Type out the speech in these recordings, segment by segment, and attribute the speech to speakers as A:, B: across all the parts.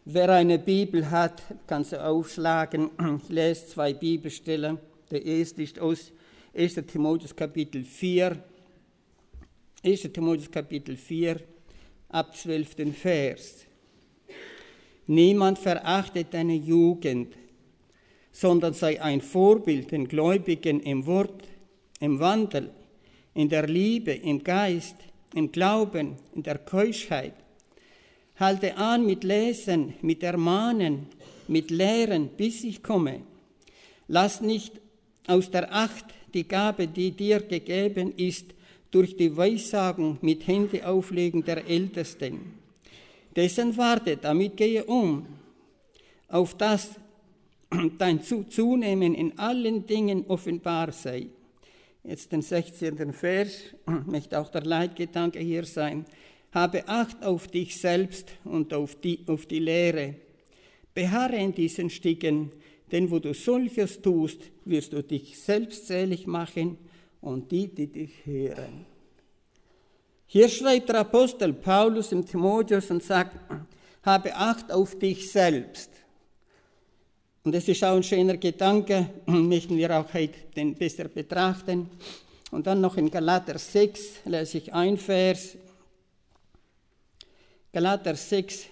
A: Wer eine Bibel hat, kann sie aufschlagen. Ich lese 2 Bibelstellen. Der erste ist aus 1. Timotheus Kapitel 4. 1. Timotheus Kapitel 4, ab 12. Vers. Niemand verachte deine Jugend, sondern sei ein Vorbild den Gläubigen im Wort, im Wandel, in der Liebe, im Geist, im Glauben, in der Keuschheit. Halte an mit Lesen, mit Ermahnen, mit Lehren, bis ich komme. Lass nicht aus der Acht die Gabe, die dir gegeben ist, durch die Weissagung mit Händeauflegen der Ältesten. Dessen warte, damit gehe um, auf das dein Zunehmen in allen Dingen offenbar sei. Jetzt den 16. Vers, möchte auch der Leitgedanke hier sein. Habe Acht auf dich selbst und auf die Lehre. Beharre in diesen Stücken, denn wo du solches tust, wirst du dich selbst selig machen und die dich hören. Hier schreibt der Apostel Paulus im Timotheus und sagt, habe Acht auf dich selbst. Und das ist auch ein schöner Gedanke, möchten wir auch heute den besser betrachten. Und dann noch in Galater 6 lese ich ein Vers. Galater 6.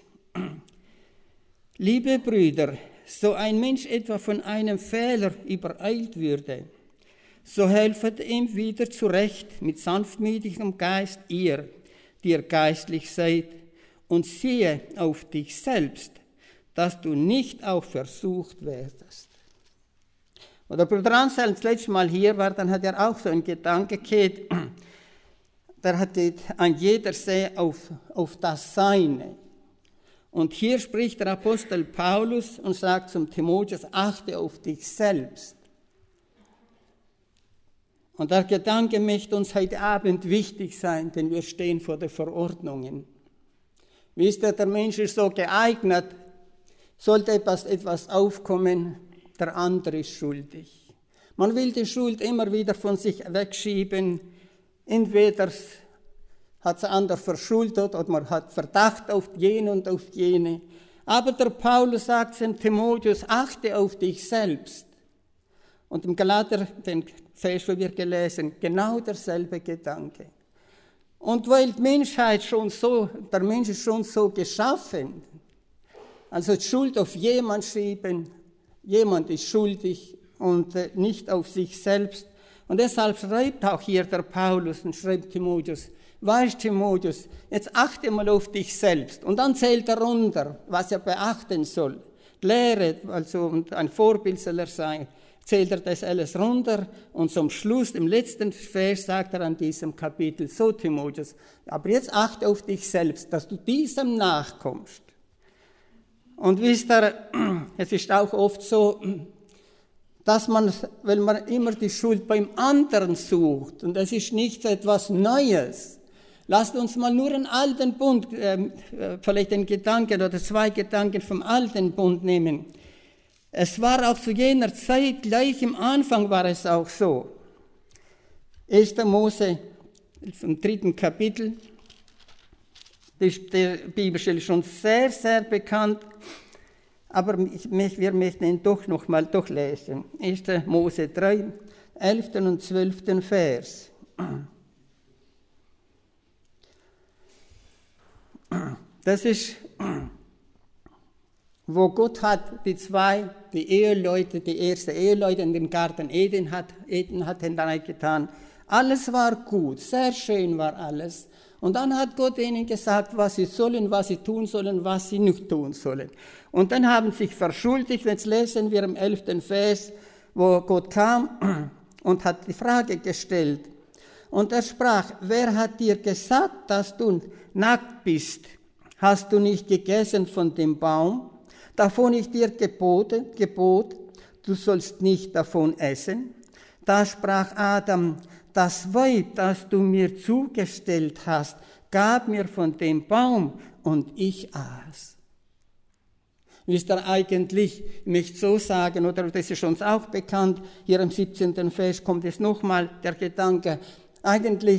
A: Liebe Brüder, so ein Mensch etwa von einem Fehler übereilt würde, so helfet ihm wieder zurecht mit sanftmütigem Geist ihr, die ihr geistlich seid, und siehe auf dich selbst, dass du nicht auch versucht werdest. Oder Bruder Anselm das letzte Mal hier war, dann hat er auch so einen Gedanke gehabt, der hat ein jeder sehe auf das Seine. Und hier spricht der Apostel Paulus und sagt zum Timotheus, achte auf dich selbst. Und der Gedanke möchte uns heute Abend wichtig sein, denn wir stehen vor den Verordnungen. Wisst ihr, der Mensch ist so geeignet, sollte etwas aufkommen, der andere ist schuldig. Man will die Schuld immer wieder von sich wegschieben. Entweder hat es der andere verschuldet oder man hat Verdacht auf jene und auf jene. Aber der Paulus sagt dem Timotheus, achte auf dich selbst. Und im Galater, den Vers, wo wir gelesen, genau derselbe Gedanke. Und weil die Menschheit der Mensch ist schon so geschaffen, also die Schuld auf jemand schieben, jemand ist schuldig und nicht auf sich selbst. Und deshalb schreibt auch hier der Paulus und schreibt Timotheus, weißt Timotheus, jetzt achte mal auf dich selbst. Und dann zählt er runter, was er beachten soll. Lehre, also und ein Vorbild soll er sein. Zählt er das alles runter und zum Schluss, im letzten Vers, sagt er an diesem Kapitel, so Timotheus, aber jetzt achte auf dich selbst, dass du diesem nachkommst. Und wisst ihr, es ist auch oft so, dass wenn man immer die Schuld beim anderen sucht, und das ist nicht etwas Neues. Lasst uns mal nur einen alten Bund, vielleicht einen Gedanken oder 2 Gedanken vom alten Bund nehmen. Es war auch zu jener Zeit, gleich am Anfang war es auch so. 1. Mose, im 3. Kapitel, die Bibelstelle ist schon sehr, sehr bekannt, aber wir möchten ihn doch noch mal durchlesen. 1. Mose 3, 11. und 12. Vers. Das ist, wo Gott hat die ersten Eheleute in den Garten Eden hat hineingetan. Alles war gut, sehr schön war alles. Und dann hat Gott ihnen gesagt, was sie sollen, was sie tun sollen, was sie nicht tun sollen. Und dann haben sie sich verschuldigt. Jetzt lesen wir im 11. Vers, wo Gott kam und hat die Frage gestellt. Und er sprach, wer hat dir gesagt, dass du nackt bist? Hast du nicht gegessen von dem Baum, davon ich dir gebot, du sollst nicht davon essen? Da sprach Adam, das Weib, das du mir zugestellt hast, gab mir von dem Baum und ich aß. Wisst ihr eigentlich, ich möchte so sagen, oder das ist uns auch bekannt, hier im 17. Vers kommt es nochmal der Gedanke, eigentlich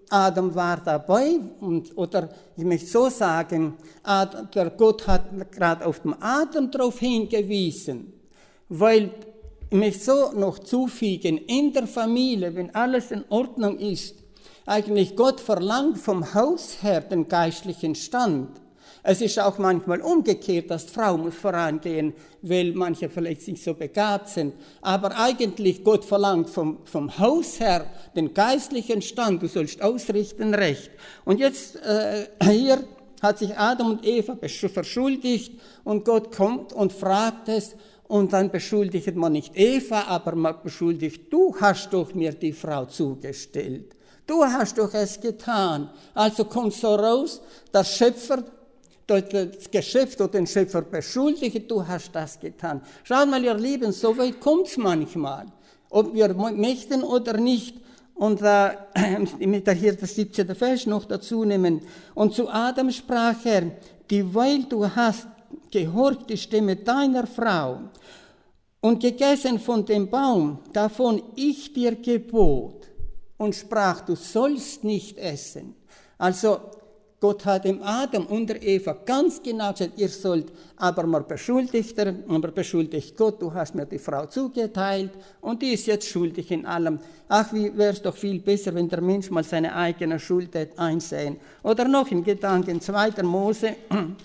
A: Adam war dabei, oder ich möchte so sagen, der Gott hat gerade auf den Adam darauf hingewiesen, weil ich möchte so noch zufügen, in der Familie, wenn alles in Ordnung ist, eigentlich Gott verlangt vom Hausherr den geistlichen Stand. Es ist auch manchmal umgekehrt, dass die Frau muss vorangehen, weil manche vielleicht nicht so begabt sind. Aber eigentlich Gott verlangt vom Hausherr den geistlichen Stand. Du sollst ausrichten recht. Und jetzt hier hat sich Adam und Eva verschuldigt und Gott kommt und fragt es. Und dann beschuldigt man nicht Eva, aber man beschuldigt, du hast doch mir die Frau zugestellt. Du hast doch es getan. Also kommt so raus, der Schöpfer, das Geschöpf oder den Schöpfer beschuldigt, du hast das getan. Schaut mal, ihr Lieben, so weit kommt es manchmal. Ob wir möchten oder nicht. Und mit hier das 17. Vers noch dazu nehmen. Und zu Adam sprach er, dieweil du hast gehorcht die Stimme deiner Frau und gegessen von dem Baum, davon ich dir gebot, und sprach, du sollst nicht essen. Also Gott hat dem Adam und der Eva ganz genau gesagt, ihr sollt, aber man beschuldigt Gott, du hast mir die Frau zugeteilt und die ist jetzt schuldig in allem. Ach, wie wäre es doch viel besser, wenn der Mensch mal seine eigene Schuld einsehen. Oder noch im Gedanken 2. Mose.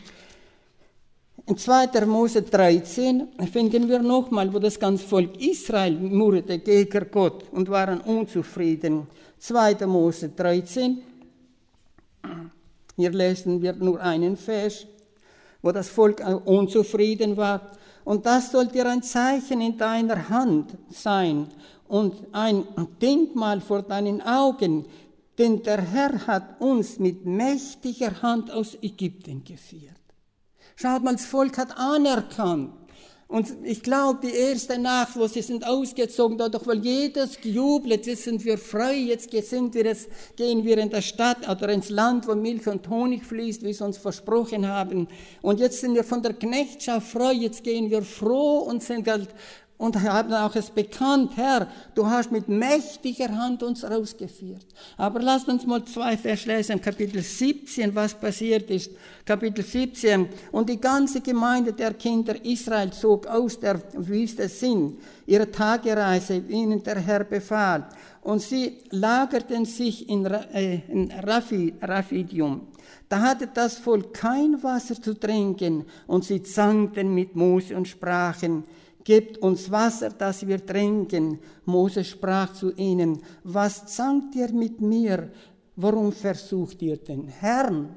A: In 2. Mose 13 finden wir nochmal, wo das ganze Volk Israel murrte gegen Gott und waren unzufrieden. 2. Mose 13, hier lesen wir nur einen Vers, wo das Volk unzufrieden war. Und das soll dir ein Zeichen in deiner Hand sein und ein Denkmal vor deinen Augen, denn der Herr hat uns mit mächtiger Hand aus Ägypten geführt. Schaut mal, das Volk hat anerkannt. Und ich glaube, die erste Nacht, wo sie sind ausgezogen, dadurch, weil jedes gejubelt, jetzt sind wir frei, jetzt gehen wir in der Stadt oder ins Land, wo Milch und Honig fließt, wie sie uns versprochen haben. Und jetzt sind wir von der Knechtschaft frei, jetzt gehen wir froh und haben auch es bekannt, Herr, du hast mit mächtiger Hand uns rausgeführt. Aber lasst uns mal 2 Vers lesen, Kapitel 17, was passiert ist. Kapitel 17. Und die ganze Gemeinde der Kinder Israel zog aus der Wüste Sin, ihre Tagereise, wie ihnen der Herr befahl. Und sie lagerten sich in Raphidium. Da hatte das Volk kein Wasser zu trinken, und sie zankten mit Mose und sprachen, gebt uns Wasser, dass wir trinken. Mose sprach zu ihnen, was zankt ihr mit mir? Warum versucht ihr den Herrn?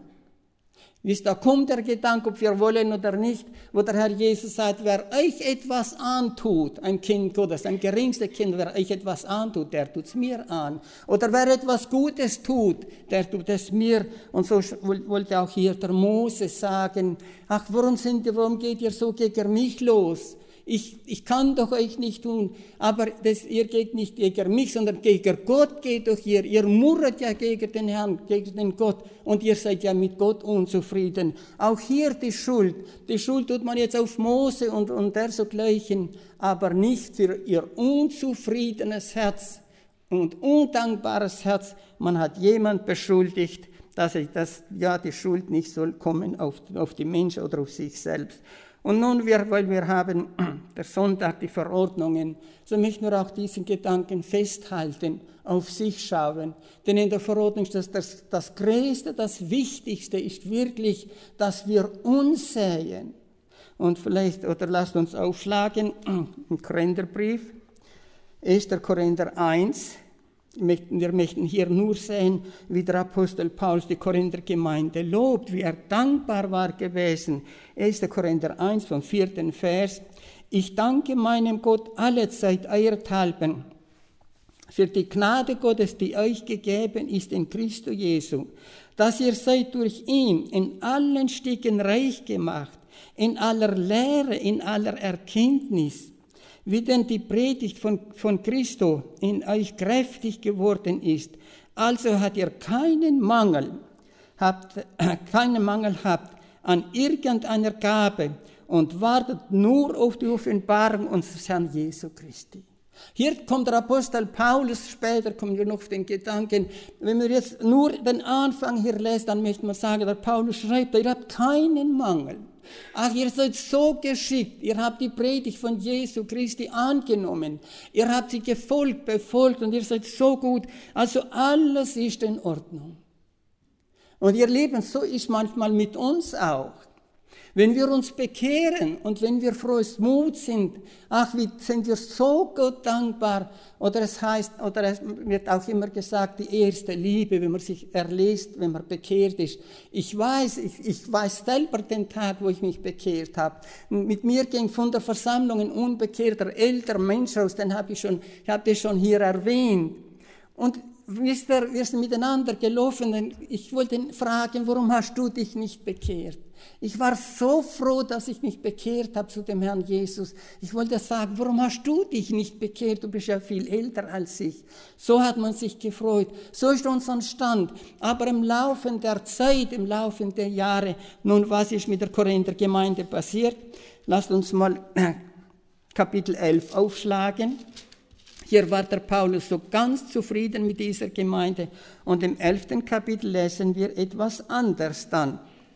A: Wisst, da kommt der Gedanke, ob wir wollen oder nicht, wo der Herr Jesus sagt, wer euch etwas antut, ein Kind Gottes, ein geringster Kind, wer euch etwas antut, der tut's mir an. Oder wer etwas Gutes tut, der tut es mir. Und so wollte auch hier der Mose sagen, ach, warum geht ihr so gegen mich los? Ich kann doch euch nicht tun, aber ihr geht nicht gegen mich, sondern gegen Gott geht doch ihr. Ihr murrt ja gegen den Herrn, gegen den Gott, und ihr seid ja mit Gott unzufrieden. Auch hier die Schuld tut man jetzt auf Mose und dergleichen, aber nicht für ihr unzufriedenes Herz und undankbares Herz. Man hat jemand beschuldigt, dass die Schuld nicht soll kommen auf die Menschen oder auf sich selbst. Und nun, weil wir haben der Sonntag die Verordnungen, so möchten wir auch diesen Gedanken festhalten, auf sich schauen. Denn in der Verordnung ist das Größte, das Wichtigste ist wirklich, dass wir uns sehen. Und vielleicht, oder lasst uns aufschlagen, im Korintherbrief, 1. Korinther 1. Wir möchten hier nur sehen, wie der Apostel Paulus die Korinther-Gemeinde lobt, wie er dankbar war gewesen. 1. Korinther 1 vom 4. Vers. Ich danke meinem Gott allezeit eurethalben für die Gnade Gottes, die euch gegeben ist in Christo Jesu, dass ihr seid durch ihn in allen Stücken reich gemacht, in aller Lehre, in aller Erkenntnis, wie denn die Predigt von Christo in euch kräftig geworden ist. Also habt ihr keinen Mangel habt an irgendeiner Gabe und wartet nur auf die Offenbarung unseres Herrn Jesu Christi. Hier kommt der Apostel Paulus, später kommen wir noch auf den Gedanken, wenn wir jetzt nur den Anfang hier lesen, dann möchte man sagen, der Paulus schreibt, ihr habt keinen Mangel. Ach, ihr seid so geschickt, ihr habt die Predigt von Jesu Christi angenommen, ihr habt sie befolgt und ihr seid so gut, also alles ist in Ordnung. Und ihr Lieben, so ist manchmal mit uns auch. Wenn wir uns bekehren und wenn wir frohes Mut sind, ach, wie sind wir so Gott dankbar. Oder es wird auch immer gesagt, die erste Liebe, wenn man sich erlöst, wenn man bekehrt ist. Ich weiß selber den Tag, wo ich mich bekehrt habe. Mit mir ging von der Versammlung ein unbekehrter älterer Mensch aus, den habe ich das schon hier erwähnt. Und wisst ihr, wir sind miteinander gelaufen. Ich wollte ihn fragen, warum hast du dich nicht bekehrt? Ich war so froh, dass ich mich bekehrt habe zu dem Herrn Jesus. Ich wollte sagen, warum hast du dich nicht bekehrt? Du bist ja viel älter als ich. So hat man sich gefreut. So ist unser Stand. Aber im Laufe der Zeit, im Laufe der Jahre, nun, was ist mit der Korinther Gemeinde passiert? Lasst uns mal Kapitel 11 aufschlagen. Hier war der Paulus so ganz zufrieden mit dieser Gemeinde. Und im 11. Kapitel lesen wir etwas anders dann.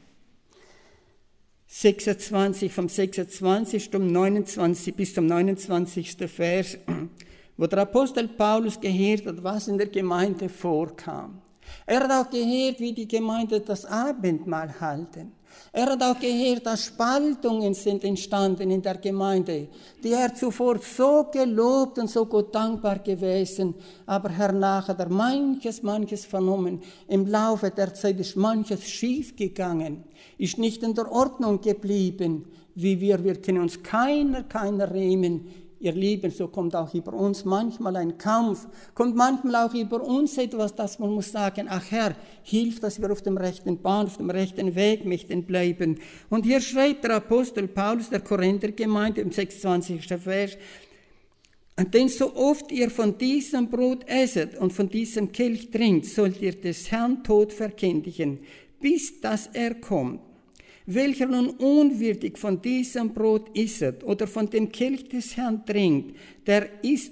A: 26, vom 26. bis zum 29. Vers, wo der Apostel Paulus gehört hat, was in der Gemeinde vorkam. Er hat auch gehört, wie die Gemeinde das Abendmahl halten. Er hat auch gehört, dass Spaltungen sind entstanden in der Gemeinde, die er zuvor so gelobt und so Gott dankbar gewesen, aber hernach hat er manches vernommen. Im Laufe der Zeit ist manches schief gegangen, ist nicht in der Ordnung geblieben, wie wir können uns keiner riemen. Ihr Lieben, so kommt auch über uns manchmal ein Kampf, kommt manchmal auch über uns etwas, dass man muss sagen, ach Herr, hilf, dass wir auf dem rechten Bahn, auf dem rechten Weg möchten bleiben. Und hier schreibt der Apostel Paulus der Korinther-Gemeinde im 26. Vers, denn so oft ihr von diesem Brot esset und von diesem Kelch trinkt, sollt ihr des Herrn Tod verkündigen, bis dass er kommt. Welcher nun unwürdig von diesem Brot isset oder von dem Kelch des Herrn trinkt, der ist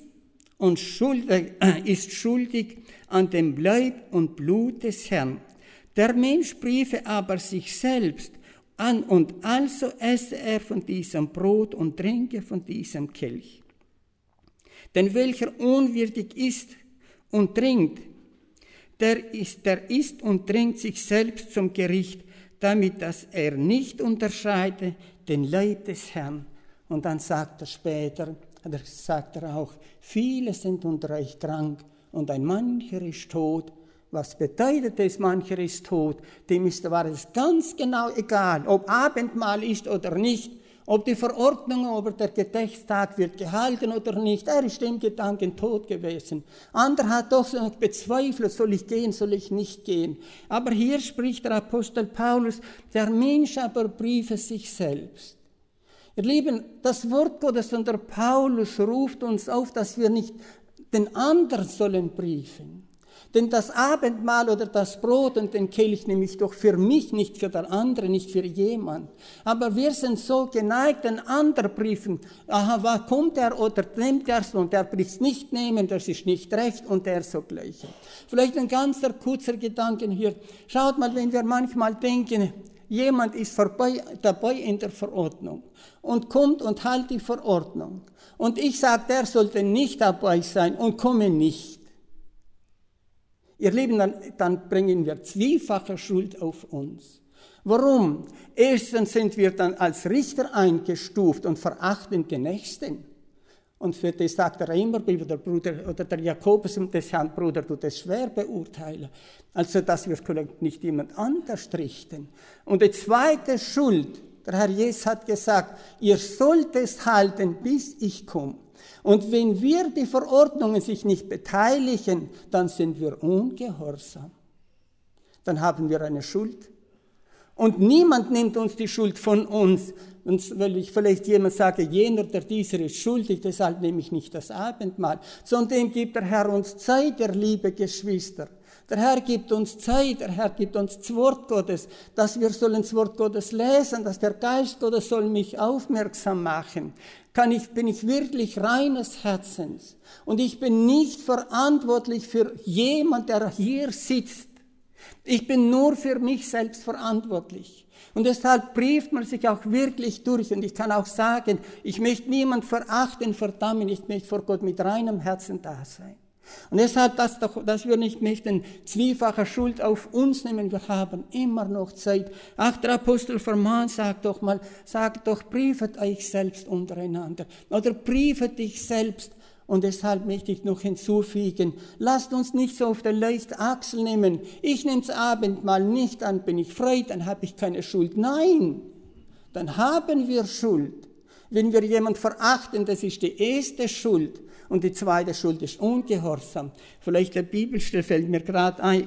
A: schuldig an dem Leib und Blut des Herrn. Der Mensch prüfe aber sich selbst an, und also esse er von diesem Brot und trinke von diesem Kelch. Denn welcher unwürdig isst und trinkt, der isst und trinkt sich selbst zum Gericht, damit dass er nicht unterscheide den Leib des Herrn. Und dann sagt er später, auch, viele sind unter euch krank und ein mancher ist tot. Was bedeutet es, mancher ist tot? Dem war es ganz genau egal, ob Abendmahl ist oder nicht, ob die Verordnung, ob der Gedenkstag wird gehalten oder nicht. Er ist im Gedanken tot gewesen. Anderer hat doch so bezweifelt, soll ich gehen, soll ich nicht gehen. Aber hier spricht der Apostel Paulus, der Mensch aber prüfe sich selbst. Ihr Lieben, das Wort Gottes und der Paulus ruft uns auf, dass wir nicht den anderen sollen prüfen. Denn das Abendmahl oder das Brot und den Kelch nehme ich doch für mich, nicht für den anderen, nicht für jemand. Aber wir sind so geneigt, den anderen prüfen. Aha, was kommt er oder nimmt er es und der bricht es nicht nehmen, das ist nicht recht und der so gleiche. Vielleicht ein ganzer kurzer Gedanke hier. Schaut mal, wenn wir manchmal denken, jemand ist dabei in der Verordnung und kommt und hält die Verordnung. Und ich sage, der sollte nicht dabei sein und komme nicht. Ihr Lieben, dann bringen wir zweifache Schuld auf uns. Warum? Erstens sind wir dann als Richter eingestuft und verachten den Nächsten. Und für das sagt der Römerbrief oder der Jakobus und des Herrn Bruder, du das schwer beurteilen. Also, dass wir nicht jemand anders richten. Und die zweite Schuld, der Herr Jesus hat gesagt, ihr sollt es halten, bis ich komme. Und wenn wir die Verordnungen sich nicht beteiligen, dann sind wir ungehorsam. Dann haben wir eine Schuld. Und niemand nimmt uns die Schuld von uns. Und weil ich vielleicht jemand sage, jener, der dieser ist schuldig, deshalb nehme ich nicht das Abendmahl. Sondern dem gibt der Herr uns Zeit, der liebe Geschwister. Der Herr gibt uns Zeit, der Herr gibt uns das Wort Gottes, dass wir sollen das Wort Gottes lesen, dass der Geist Gottes soll mich aufmerksam machen. Bin ich wirklich reines Herzens. Und ich bin nicht verantwortlich für jemand, der hier sitzt. Ich bin nur für mich selbst verantwortlich. Und deshalb prüft man sich auch wirklich durch. Und ich kann auch sagen, ich möchte niemand verachten, verdammen, ich möchte vor Gott mit reinem Herzen da sein. Und deshalb, dass wir nicht möchten, zwiefache Schuld auf uns nehmen, wir haben immer noch Zeit. Ach, der Apostel vermahnt, sagt doch, prüft euch selbst untereinander. Oder prüft dich selbst. Und deshalb möchte ich noch hinzufügen, lasst uns nicht so auf der leichten Achsel nehmen. Ich nehme das Abendmahl nicht an, bin ich frei, dann habe ich keine Schuld. Nein, dann haben wir Schuld. Wenn wir jemanden verachten, das ist die erste Schuld. Und die zweite Schuld ist Ungehorsam. Vielleicht der Bibelstelle fällt mir gerade ein.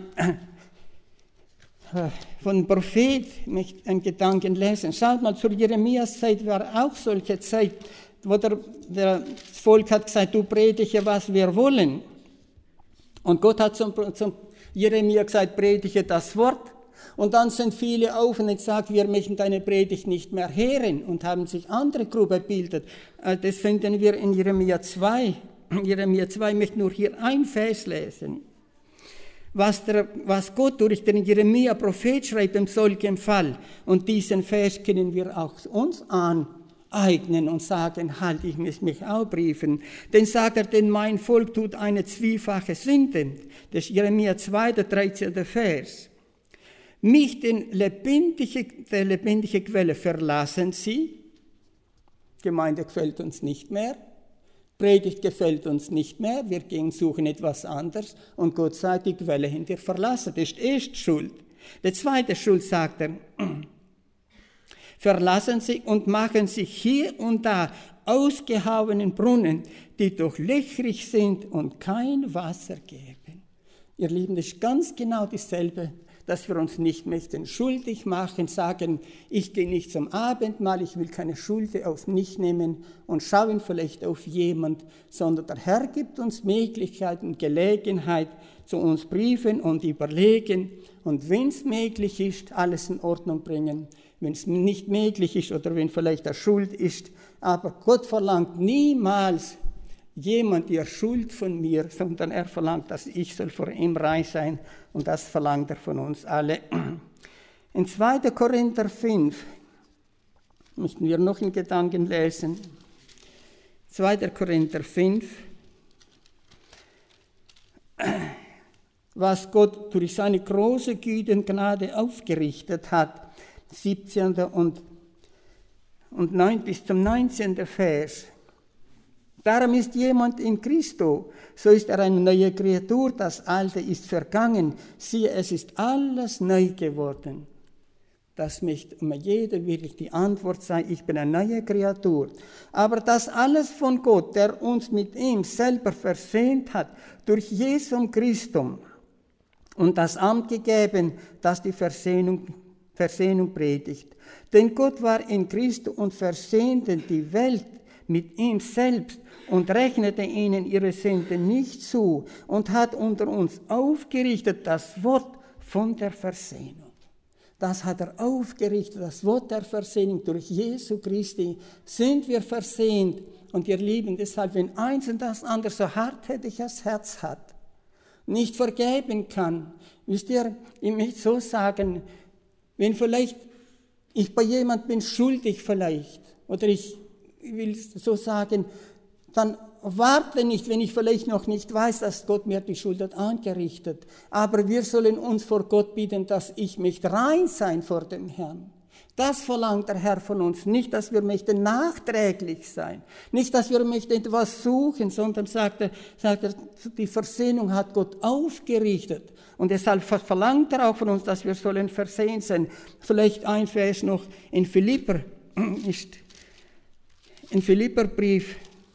A: Von dem Prophet möchte ich einen Gedanken lesen. Schaut mal, zur Jeremias-Zeit war auch solche Zeit, wo das Volk hat gesagt, du predige, was wir wollen. Und Gott hat zum Jeremia gesagt, predige das Wort. Und dann sind viele auf und gesagt, wir möchten deine Predigt nicht mehr hören und haben sich andere Gruppen gebildet. Das finden wir in Jeremia 2. Jeremia 2 möchte nur hier ein Vers lesen. Was Gott durch den Jeremia Prophet schreibt im solchen Fall. Und diesen Vers können wir auch uns aneignen und sagen, halt, ich muss mich auch prüfen. Denn sagt er, denn mein Volk tut eine zwiefache Sünde. Das ist Jeremia 2, der 13. Vers. Mich, der lebendige Quelle, verlassen sie. Gemeinde gefällt uns nicht mehr. Predigt gefällt uns nicht mehr. Wir gehen suchen etwas anderes. Und Gott sagt, die Quelle hinter verlassen. Das ist die erste Schuld. Die zweite Schuld sagt er, verlassen sie und machen sich hier und da ausgehauenen Brunnen, die doch löchrig sind und kein Wasser geben. Ihr Lieben, das ist ganz genau dasselbe, dass wir uns nicht möchten schuldig machen, sagen, ich gehe nicht zum Abendmahl, ich will keine Schuld auf mich nehmen und schauen vielleicht auf jemand, sondern der Herr gibt uns Möglichkeiten, Gelegenheit, zu uns briefen und überlegen und wenn es möglich ist, alles in Ordnung bringen. Wenn es nicht möglich ist oder wenn vielleicht eine Schuld ist, aber Gott verlangt niemals jemand die Schuld von mir, sondern er verlangt, dass ich soll vor ihm rein sein und das verlangt er von uns alle. In 2. Korinther 5 möchten wir noch einen Gedanken lesen. 2. Korinther 5, was Gott durch seine große Güte und Gnade aufgerichtet hat, 17. und 9 bis zum 19. Vers. Darum ist jemand in Christo, so ist er eine neue Kreatur, das Alte ist vergangen, siehe, es ist alles neu geworden. Das möchte immer jeder wirklich die Antwort sein, ich bin eine neue Kreatur. Aber das alles von Gott, der uns mit ihm selber versöhnt hat, durch Jesum Christum und das Amt gegeben, das die Versöhnung predigt. Denn Gott war in Christo und versöhnte die Welt mit ihm selbst und rechnete ihnen ihre Sünden nicht zu und hat unter uns aufgerichtet das Wort von der Versöhnung. Das hat er aufgerichtet, das Wort der Versöhnung. Durch Jesu Christi sind wir versöhnt. Und ihr Lieben, deshalb, wenn eins und das andere so hartnäckiges Herz hat, nicht vergeben kann, wisst ihr, ich möchte so sagen, wenn vielleicht ich bei jemand bin schuldig vielleicht, oder ich will so sagen, dann warte nicht, wenn ich vielleicht noch nicht weiß, dass Gott mir die Schuld hat angerichtet. Aber wir sollen uns vor Gott bitten, dass ich möchte rein sein vor dem Herrn. Das verlangt der Herr von uns. Nicht, dass wir möchten nachträglich sein. Nicht, dass wir möchten etwas suchen, sondern sagt er, die Versöhnung hat Gott aufgerichtet. Und deshalb verlangt er auch von uns, dass wir sollen versöhnt sein. Vielleicht ein Vers noch in Philipperbrief,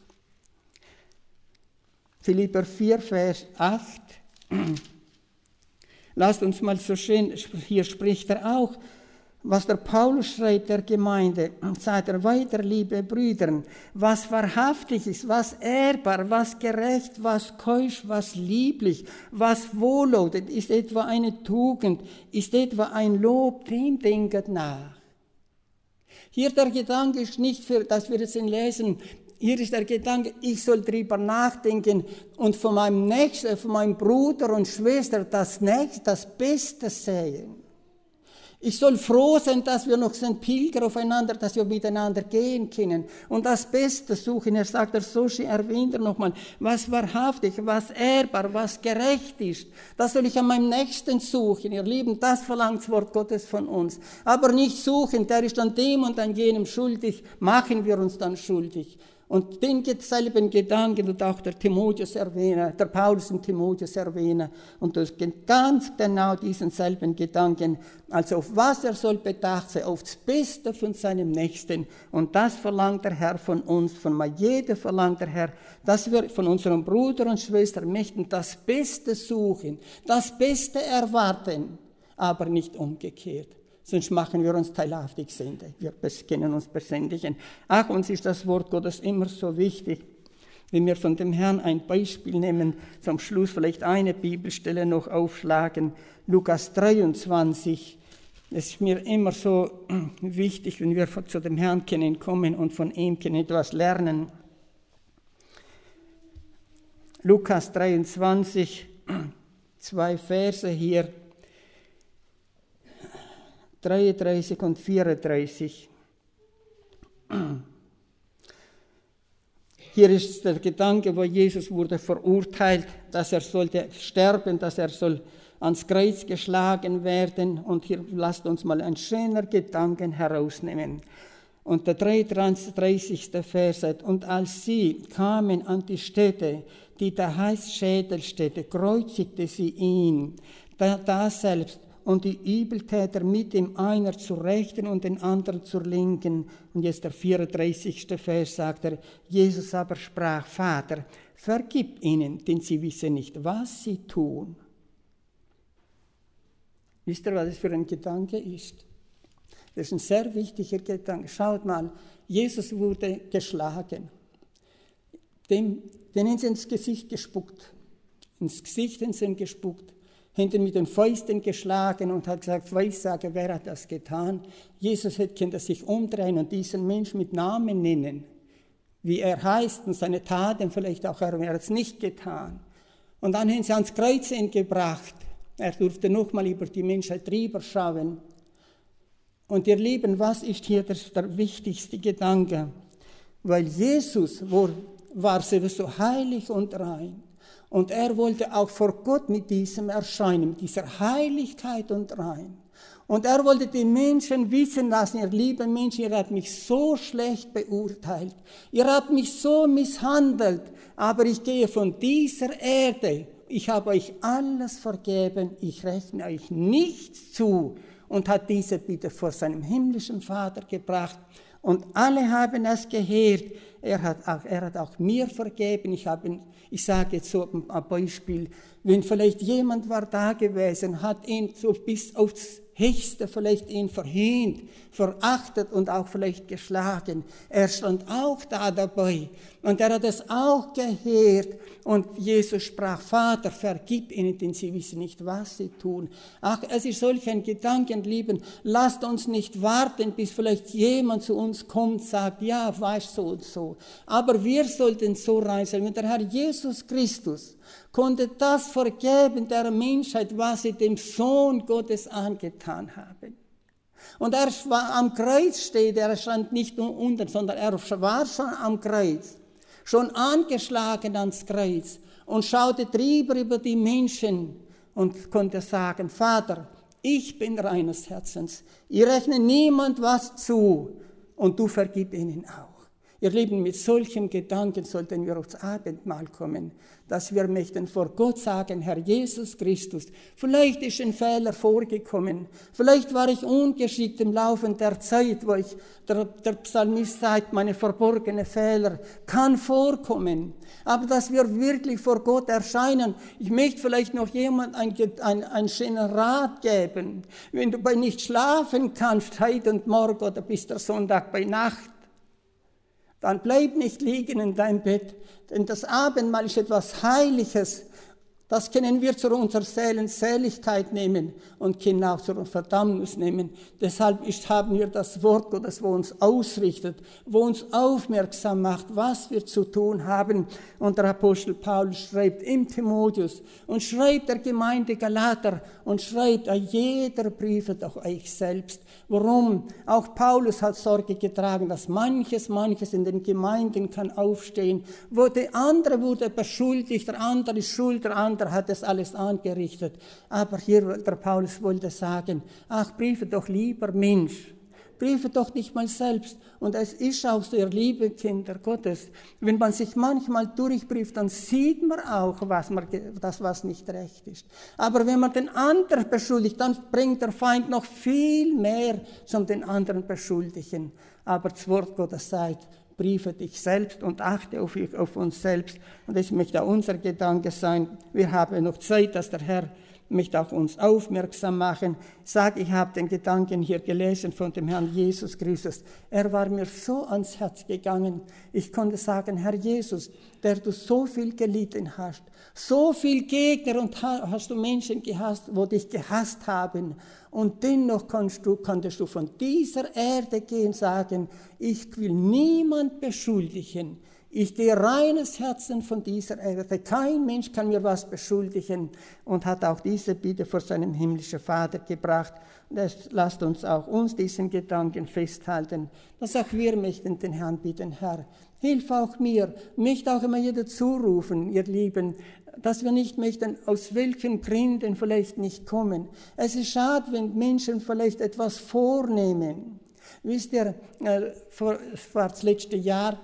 A: Philipper 4, Vers 8. Lasst uns mal so schön, hier spricht er auch, was der Paulus schreibt der Gemeinde, sagt er weiter, liebe Brüder, was wahrhaftig ist, was ehrbar, was gerecht, was keusch, was lieblich, was wohllautet, ist etwa eine Tugend, ist etwa ein Lob, dem denket nach. Hier der Gedanke ist nicht, dass wir es lesen, hier ist der Gedanke, ich soll darüber nachdenken und von meinem Nächsten, von meinem Bruder und Schwester das Beste sehen. Ich soll froh sein, dass wir noch sind Pilger aufeinander, dass wir miteinander gehen können und das Beste suchen. Er sagt, erwähnt er nochmal, was wahrhaftig, was ehrbar, was gerecht ist. Das soll ich an meinem Nächsten suchen. Ihr Lieben, das verlangt das Wort Gottes von uns. Aber nicht suchen, der ist an dem und an jenem schuldig, machen wir uns dann schuldig. Und denselben Gedanken und auch der Paulus und Timotheus erwähnen. Und das geht ganz genau diesen selben Gedanken. Also auf was er soll bedacht sein, auf das Beste von seinem Nächsten. Und das verlangt der Herr von uns, von jedem verlangt der Herr, dass wir von unserem Bruder und Schwester möchten das Beste suchen, das Beste erwarten, aber nicht umgekehrt. Sonst machen wir uns teilhaftig Sünde. Wir können uns besändigen. Ach, uns ist das Wort Gottes immer so wichtig. Wenn wir von dem Herrn ein Beispiel nehmen, zum Schluss vielleicht eine Bibelstelle noch aufschlagen. Lukas 23. Es ist mir immer so wichtig, wenn wir zu dem Herrn kommen und von ihm etwas lernen. Lukas 23, 2 Verse hier. 33 und 34. Hier ist der Gedanke, wo Jesus wurde verurteilt, dass er sollte sterben, dass er soll ans Kreuz geschlagen werden. Und hier lasst uns mal einen schönen Gedanken herausnehmen. Und der 33. Vers sagt, und als sie kamen an die Stätte, die da heißt Schädelstätte, kreuzigte sie ihn, da selbst, und die Übeltäter mit ihm, einer zur Rechten und den anderen zur Linken. Und jetzt der 34. Vers sagt er, Jesus aber sprach, Vater, vergib ihnen, denn sie wissen nicht, was sie tun. Wisst ihr, was das für ein Gedanke ist? Das ist ein sehr wichtiger Gedanke. Schaut mal, Jesus wurde geschlagen. Denen haben sie ins Gesicht gespuckt. Ins Gesicht haben sie ihn gespuckt. Hinten mit den Fäusten geschlagen und hat gesagt, Weissage, wer hat das getan? Jesus könnte sich umdrehen und diesen Menschen mit Namen nennen, wie er heißt und seine Taten vielleicht auch, er hat es nicht getan. Und dann haben sie ans Kreuz gebracht. Er durfte nochmal über die Menschheit drüber schauen. Und ihr Lieben, was ist hier der wichtigste Gedanke? Weil Jesus war sowieso heilig und rein. Und er wollte auch vor Gott mit diesem erscheinen, mit dieser Heiligkeit und rein. Und er wollte die Menschen wissen lassen, ihr lieben Menschen, ihr habt mich so schlecht beurteilt, ihr habt mich so misshandelt, aber ich gehe von dieser Erde, ich habe euch alles vergeben, ich rechne euch nichts zu. Und hat diese Bitte vor seinem himmlischen Vater gebracht. Und alle haben es gehört. Er hat auch mir vergeben. Ich sage jetzt so ein Beispiel, wenn vielleicht jemand war da gewesen, hat ihn so bis aufs Höchste vielleicht ihn verhöhnt, verachtet und auch vielleicht geschlagen. Er stand auch da dabei und er hat es auch gehört. Und Jesus sprach, Vater, vergib ihnen, denn sie wissen nicht, was sie tun. Ach, es ist solch ein Gedankenlieben. Lasst uns nicht warten, bis vielleicht jemand zu uns kommt, sagt, ja, weißt so und so. Aber wir sollten so rein sein. Und der Herr Jesus Christus konnte das vergeben der Menschheit, was sie dem Sohn Gottes angetan haben. Und er war am Kreuz steht, er stand nicht nur unten, sondern er war schon am Kreuz, schon angeschlagen ans Kreuz und schaute drüber über die Menschen und konnte sagen, Vater, ich bin reines Herzens, ich rechne niemand was zu und du vergib ihnen auch. Ihr Lieben, mit solchem Gedanken sollten wir aufs Abendmahl kommen, dass wir möchten vor Gott sagen, Herr Jesus Christus, vielleicht ist ein Fehler vorgekommen, vielleicht war ich ungeschickt im Laufe der Zeit, wo der Psalmist sagt, meine verborgenen Fehler kann vorkommen, aber dass wir wirklich vor Gott erscheinen. Ich möchte vielleicht noch jemand einen schönen Rat geben, wenn du bei nicht schlafen kannst, heute und morgen oder bis der Sonntag bei Nacht, dann bleib nicht liegen in deinem Bett, denn das Abendmahl ist etwas Heiliges. Das können wir zu unserer Seelenseligkeit nehmen und können auch zur Verdammnis nehmen. Deshalb haben wir das Wort Gottes, wo uns ausrichtet, wo uns aufmerksam macht, was wir zu tun haben. Und der Apostel Paulus schreibt im Timotheus und schreibt der Gemeinde Galater und schreibt, jeder Briefe doch euch selbst. Warum? Auch Paulus hat Sorge getragen, dass manches in den Gemeinden kann aufstehen, wo der andere wurde beschuldigt, der andere ist schuld, der andere hat das alles angerichtet. Aber hier, der Paulus wollte sagen, briefe doch lieber Mensch, briefe doch nicht mal selbst. Und es ist auch so, ihr lieben Kinder Gottes, wenn man sich manchmal durchbrieft, dann sieht man auch, was nicht recht ist. Aber wenn man den anderen beschuldigt, dann bringt der Feind noch viel mehr zum den anderen beschuldigen. Aber das Wort Gottes sagt, briefe dich selbst und achte auf uns selbst. Und das möchte auch unser Gedanke sein. Wir haben noch Zeit, dass der Herr möchte auch uns aufmerksam machen. Ich habe den Gedanken hier gelesen von dem Herrn Jesus Christus. Er war mir so ans Herz gegangen. Ich konnte sagen, Herr Jesus, der du so viel gelitten hast, so viel Gegner und hast du Menschen gehasst, wo dich gehasst haben. Und dennoch konntest du von dieser Erde gehen und sagen, ich will niemand beschuldigen. Ich gehe reines Herzen von dieser Erde. Kein Mensch kann mir was beschuldigen. Und hat auch diese Bitte vor seinem himmlischen Vater gebracht. Lasst uns diesen Gedanken festhalten, dass auch wir möchten den Herrn bitten, Herr, hilf auch mir, möchte auch immer jeder zurufen, ihr Lieben, dass wir nicht möchten, aus welchen Gründen vielleicht nicht kommen. Es ist schade, wenn Menschen vielleicht etwas vornehmen. Wisst ihr, vor das letzte Jahr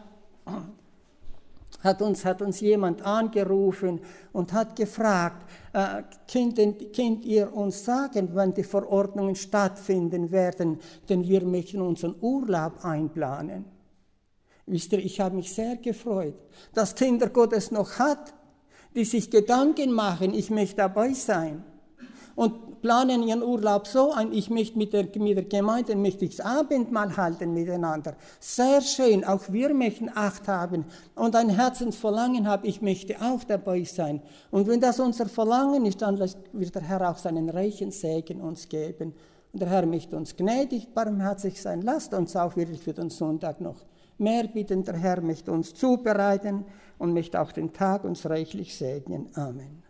A: hat uns jemand angerufen und hat gefragt, könnt ihr uns sagen, wann die Verordnungen stattfinden werden, denn wir möchten unseren Urlaub einplanen. Wisst ihr, ich habe mich sehr gefreut, dass Kinder Gottes noch hat, die sich Gedanken machen, ich möchte dabei sein und planen ihren Urlaub so ein, ich möchte mit der Gemeinde das Abendmahl halten miteinander. Sehr schön, auch wir möchten Acht haben und ein Herzensverlangen haben, ich möchte auch dabei sein. Und wenn das unser Verlangen ist, dann wird der Herr auch seinen reichen Segen uns geben. Und der Herr möchte uns gnädig, barmherzig sein. Lasst uns auch wirklich für den Sonntag noch mehr bitten. Der Herr möchte uns zubereiten und möchte auch den Tag uns reichlich segnen. Amen.